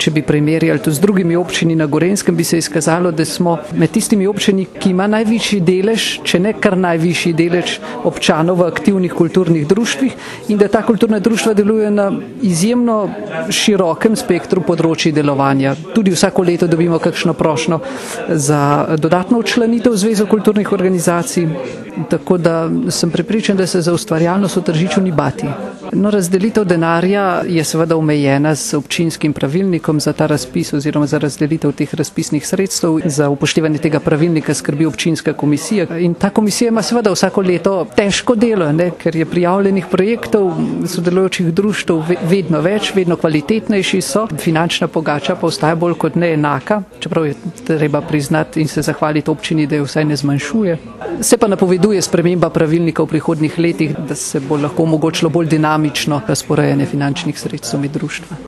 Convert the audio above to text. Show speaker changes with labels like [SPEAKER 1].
[SPEAKER 1] Če bi primerjali to z drugimi občinami na Gorenjskem, bi se izkazalo, da smo med tistimi občinami, ki ima najvišji delež, če ne kar najvišji delež občanov v aktivnih kulturnih društvih in da ta kulturna društva deluje na izjemno širokem spektru področji delovanja. Tudi vsako leto dobimo kakšno prošnjo za dodatno včlanitev v Zvezo kulturnih organizacij, tako da sem prepričan, da se za ustvarjalnost v Tržiču ni bati. No, razdelitev denarja je seveda omejena z občinskim pravilnikom za ta razpis oziroma za razdelitev teh razpisnih sredstev. Za upoštevanje tega pravilnika skrbi občinska komisija in ta komisija ima seveda vsako leto težko delo, ker je prijavljenih projektov, sodelujočih društev vedno več, vedno kvalitetnejši so. Finančna pogača pa ostaja bolj kot ne enaka, čeprav je treba priznati in se zahvaliti občini, da jo vsaj ne zmanjšuje. Se pa napoveduje sprememba pravilnika v prihodnjih letih, da se bo lahko omogočilo bolj dinamično razporejanje finančnih sredstev med društva.